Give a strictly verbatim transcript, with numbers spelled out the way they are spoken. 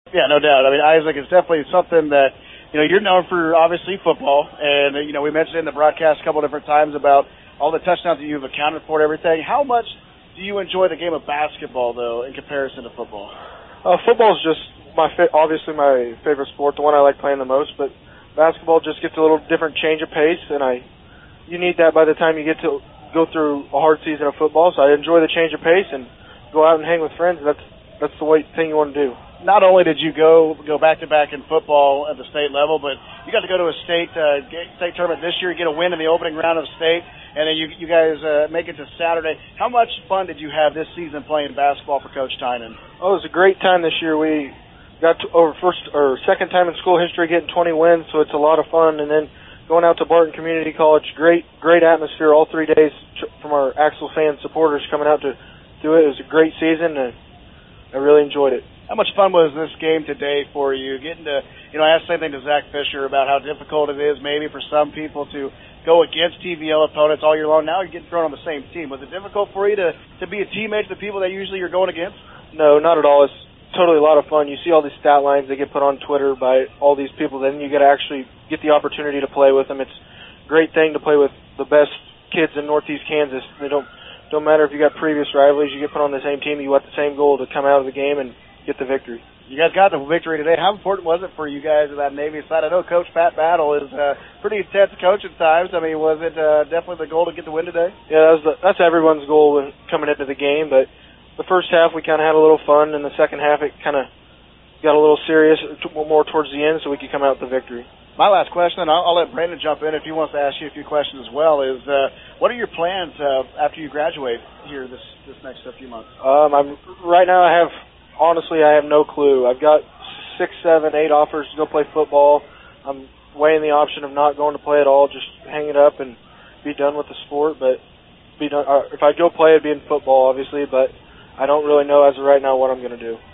Yeah, no doubt. I mean, Isaac, it's definitely something that, you know, you're known for, obviously, football. And, you know, we mentioned in the broadcast a couple different times about all the touchdowns that you've accounted for and everything. How much do you enjoy the game of basketball, though, in comparison to football? Uh, football is just my fa- obviously my favorite sport, the one I like playing the most. But basketball just gets a little different change of pace, and I you need that by the time you get to go through a hard season of football. So I enjoy the change of pace and go out and hang with friends. That's that's the way, thing you want to do. Not only did you go go back to back in football at the state level, but you got to go to a state uh, state tournament this year, get a win in the opening round of state, and then you you guys uh, make it to Saturday. How much fun did you have this season playing basketball for Coach Tynan? Oh, it was a great time this year. We got to, over first or second time in school history getting twenty wins, so it's a lot of fun. And then going out to Barton Community College, great great atmosphere all three days from our Axel fan supporters coming out to do it. It was a great season, and I really enjoyed it. How much fun was this game today for you? Getting to, you know, I asked the same thing to Zach Fisher about how difficult it is maybe for some people to go against T V L opponents all year long. Now you're getting thrown on the same team. Was it difficult for you to, to be a teammate to the people that usually you're going against? No, not at all. It's totally a lot of fun. You see all these stat lines that get put on Twitter by all these people. Then you get to actually get the opportunity to play with them. It's a great thing to play with the best kids in Northeast Kansas. They don't don't matter if you got previous rivalries. You get put on the same team. You want the same goal to come out of the game and get the victory. You guys got the victory today. How important was it for you guys in that Navy side? I know Coach Pat Battle is uh, pretty intense coach at times. I mean, was it uh, definitely the goal to get the win today? Yeah, that was the, that's everyone's goal when coming into the game. But the first half we kind of had a little fun, and the second half it kind of got a little serious, more towards the end, so we could come out with the victory. My last question, and I'll, I'll let Brandon jump in if he wants to ask you a few questions as well, is uh, what are your plans uh, after you graduate here this, this next few months? Um, I'm right now I have... Honestly, I have no clue. I've got six, seven, eight offers to go play football. I'm weighing the option of not going to play at all, just hang it up and be done with the sport. But be done. Or if I go play, it'd be in football, obviously. But I don't really know as of right now what I'm going to do.